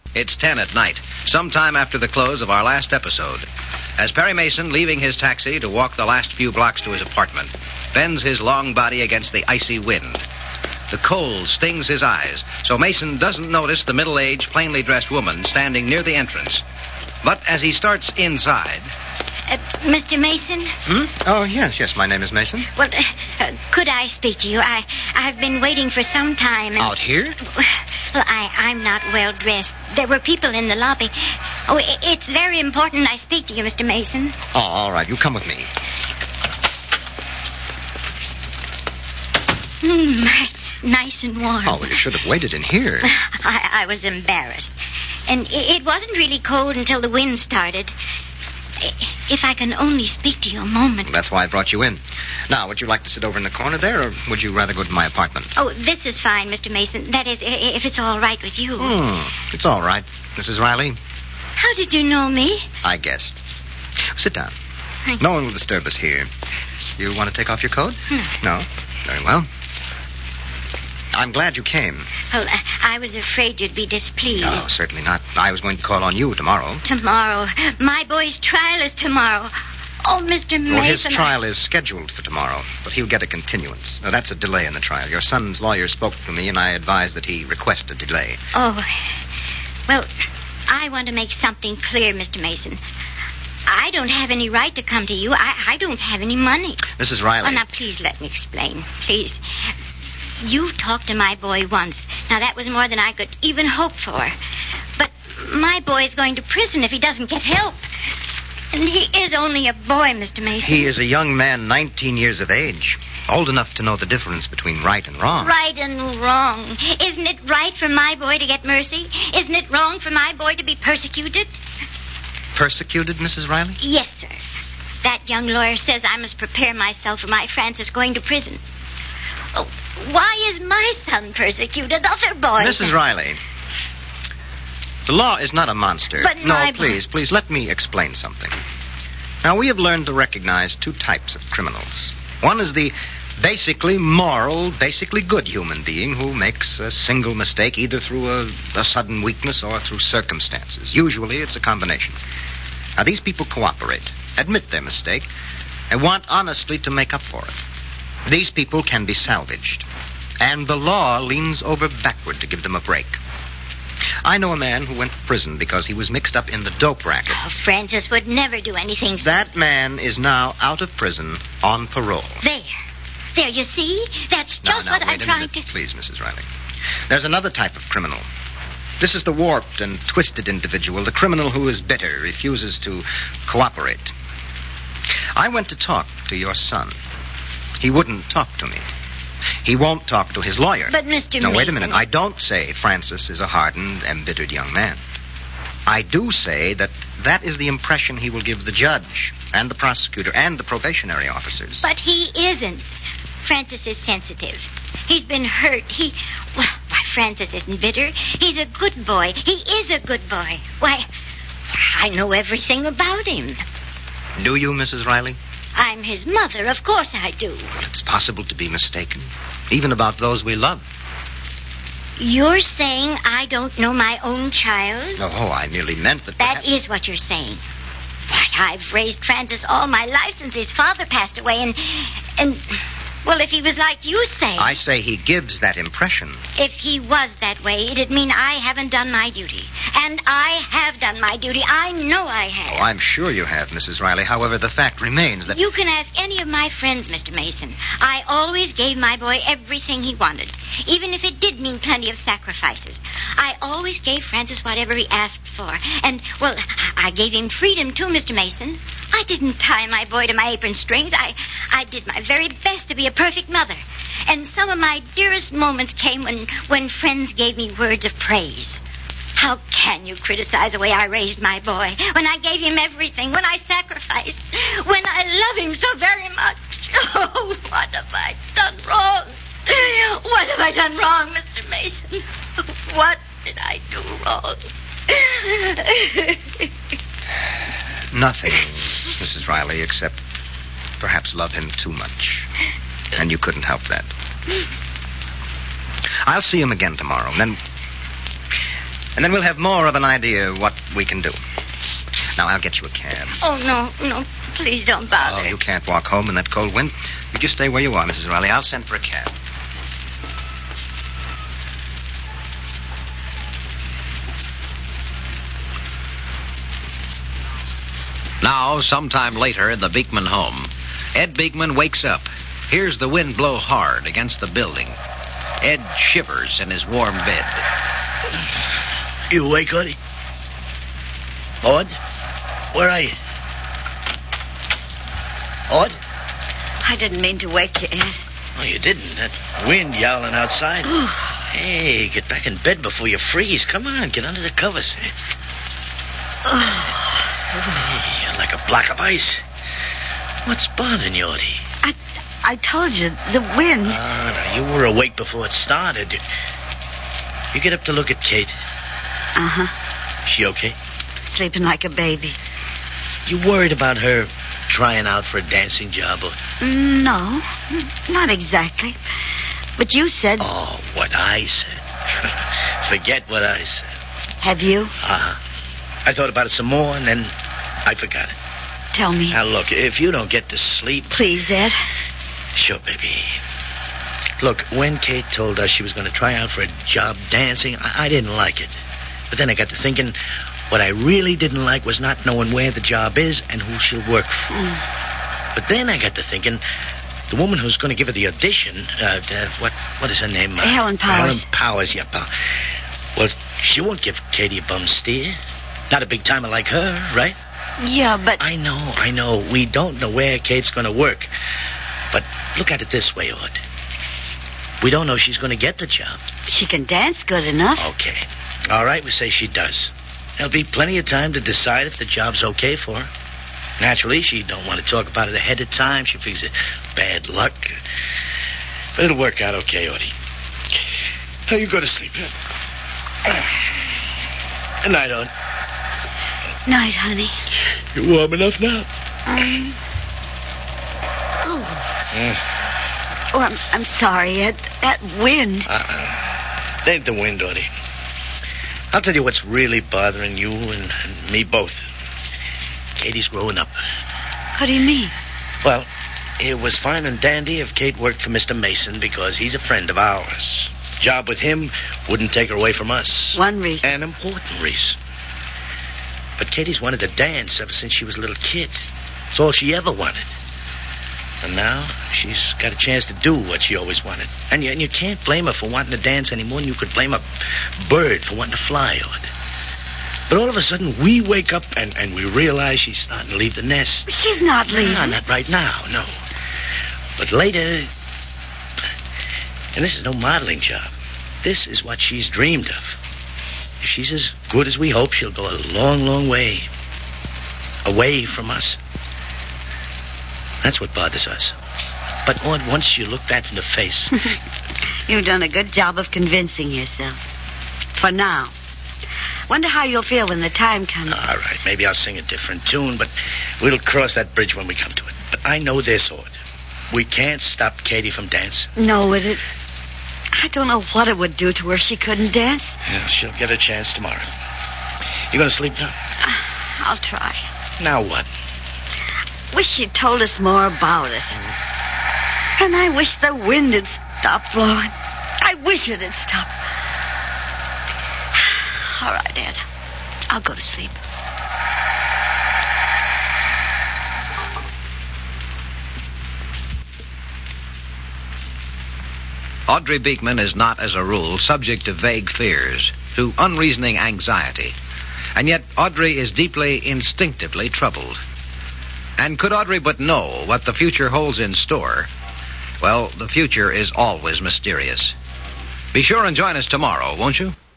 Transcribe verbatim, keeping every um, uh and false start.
It's ten at night, sometime after the close of our last episode. As Perry Mason, leaving his taxi to walk the last few blocks to his apartment, bends his long body against the icy wind. The cold stings his eyes, so Mason doesn't notice the middle-aged, plainly dressed woman standing near the entrance. But as he starts inside... Uh, Mister Mason? Hmm? Oh, yes, yes, my name is Mason. Well, uh, could I speak to you? I, I've been waiting for some time. And... Out here? Well, I, I'm not well dressed. There were people in the lobby. Oh, it's very important I speak to you, Mister Mason. Oh, all right, you come with me. Hmm, it's nice and warm. Oh, well, you should have waited in here. I, I was embarrassed. And it wasn't really cold until the wind started. If I can only speak to you a moment. That's why I brought you in. Now, would you like to sit over in the corner there, or would you rather go to my apartment? Oh, this is fine, Mister Mason. That is, if it's all right with you. Hmm, it's all right. Missus Riley? How did you know me? I guessed. Sit down. Thank no one will disturb us here. You want to take off your coat? Hmm. No? Very well. I'm glad you came. Well, I was afraid you'd be displeased. No, certainly not. I was going to call on you tomorrow. Tomorrow? My boy's trial is tomorrow. Oh, Mister Mason... Well, his trial I... is scheduled for tomorrow, but he'll get a continuance. Now, that's a delay in the trial. Your son's lawyer spoke to me, and I advised that he request a delay. Oh, well, I want to make something clear, Mister Mason. I don't have any right to come to you. I, I don't have any money. Missus Riley... Oh, now, please let me explain. Please. You talked to my boy once. Now, that was more than I could even hope for. But my boy is going to prison if he doesn't get help. And he is only a boy, Mister Mason. He is a young man, nineteen years of age. Old enough to know the difference between right and wrong. Right and wrong. Isn't it right for my boy to get mercy? Isn't it wrong for my boy to be persecuted? Persecuted, Missus Riley? Yes, sir. That young lawyer says I must prepare myself for my Francis going to prison. Oh, why is my son persecuted? Other boys... Missus Riley, the law is not a monster. But no, my... please, please, let me explain something. Now, we have learned to recognize two types of criminals. One is the basically moral, basically good human being who makes a single mistake either through a, a sudden weakness or through circumstances. Usually, it's a combination. Now, these people cooperate, admit their mistake, and want honestly to make up for it. These people can be salvaged, and the law leans over backward to give them a break. I know a man who went to prison because he was mixed up in the dope racket. Oh, Francis would never do anything so... That man is now out of prison on parole. There. There, you see? That's just now, now, what wait I'm a trying minute, to... Please, Missus Riley. There's another type of criminal. This is the warped and twisted individual, the criminal who is bitter, refuses to cooperate. I went to talk to your son. He wouldn't talk to me. He won't talk to his lawyer. But, Mister Now, Mason... wait a minute. I don't say Francis is a hardened, embittered young man. I do say that that is the impression he will give the judge and the prosecutor and the probationary officers. But he isn't. Francis is sensitive. He's been hurt. He... Well, why, Francis isn't bitter. He's a good boy. He is a good boy. Why, I know everything about him. Do you, Missus Riley? I'm his mother. Of course I do. Well, it's possible to be mistaken, even about those we love. You're saying I don't know my own child? Oh, I merely meant that... That perhaps... is what you're saying. Why, I've raised Francis all my life since his father passed away, and... and... Well, if he was like you say... I say he gives that impression. If he was that way, it'd mean I haven't done my duty. And I have done my duty. I know I have. Oh, I'm sure you have, Missus Riley. However, the fact remains that... You can ask any of my friends, Mister Mason. I always gave my boy everything he wanted, even if it did mean plenty of sacrifices. I always gave Francis whatever he asked for. And, well, I gave him freedom, too, Mister Mason. I didn't tie my boy to my apron strings. I, I did my very best to be a perfect mother. And some of my dearest moments came when, when friends gave me words of praise. How can you criticize the way I raised my boy? When I gave him everything, when I sacrificed, when I love him so very much. Oh, what have I done wrong? What have I done wrong, Mister Mason? What did I do wrong? Nothing, Missus Riley, except perhaps love him too much. And you couldn't help that. I'll see him again tomorrow. And then, And then we'll have more of an idea of what we can do. Now, I'll get you a cab. Oh, no, no. Please don't bother. Oh, you can't walk home in that cold wind. You just stay where you are, Missus Riley. I'll send for a cab. Now, sometime later in the Beekman home, Ed Beekman wakes up, hears the wind blow hard against the building. Ed shivers in his warm bed. You awake, Odie? Odd? Where are you? Odd? I didn't mean to wake you, Ed. Oh, you didn't. That wind yowling outside. Hey, get back in bed before you freeze. Come on, get under the covers. Hey, you're like a block of ice. What's bothering you, Odie? I, I told you, the wind. Ah, now, you were awake before it started. You get up to look at Kate. Uh-huh. She okay? Sleeping like a baby. You worried about her trying out for a dancing job? Or... No, not exactly. But you said... Oh, what I said. Forget what I said. Have you? Uh-huh. I thought about it some more, and then I forgot it. Tell me. Now, look, if you don't get to sleep... Please, Ed. Sure, baby. Look, when Kate told us she was going to try out for a job dancing, I, I didn't like it. But then I got to thinking, what I really didn't like was not knowing where the job is and who she'll work for. Mm. But then I got to thinking, the woman who's going to give her the audition, uh, uh, what what is her name? Uh, Helen Powers. Helen Powers, yeah. Pow- well, she won't give Katie a bum steer. Not a big timer like her, right? Yeah, but... I know, I know. We don't know where Kate's going to work. But look at it this way, Ord. We don't know she's going to get the job. She can dance good enough. Okay. All right, we say she does. There'll be plenty of time to decide if the job's okay for her. Naturally, she don't want to talk about it ahead of time. She figures it bad luck. But it'll work out okay, Odie. Now you go to sleep. Good night, Ord. Night, honey. You warm enough now? Um, oh. Mm. Oh, I'm, I'm sorry, Ed. That wind. Uh-uh. It ain't the wind, Odie. I'll tell you what's really bothering you and, and me both. Katie's growing up. What do you mean? Well, it was fine and dandy if Kate worked for Mister Mason because he's a friend of ours. Job with him wouldn't take her away from us. One reason. An important reason. But Katie's wanted to dance ever since she was a little kid. It's all she ever wanted. And now she's got a chance to do what she always wanted. And you, and you can't blame her for wanting to dance any more than you could blame a bird for wanting to fly. Ord. But all of a sudden, we wake up and, and we realize she's starting to leave the nest. She's not leaving. No, not right now, no. But later... And this is no modeling job. This is what she's dreamed of. If she's as good as we hope, she'll go a long, long way. Away from us. That's what bothers us. But Ord, once you look that in the face... You've done a good job of convincing yourself. For now. Wonder how you'll feel when the time comes. All right, maybe I'll sing a different tune, but we'll cross that bridge when we come to it. But I know this, Ord. We can't stop Katie from dancing. No, would it? I don't know what it would do to her if she couldn't dance. Yeah, she'll get a chance tomorrow. You going to sleep now? I'll try. Now what? Wish she'd told us more about us. Mm. And I wish the wind had stopped blowing. I wish it had stopped. All right, Ed. I'll go to sleep. Audrey Beekman is not, as a rule, subject to vague fears, to unreasoning anxiety. And yet Audrey is deeply, instinctively troubled. And could Audrey but know what the future holds in store, well, the future is always mysterious. Be sure and join us tomorrow, won't you?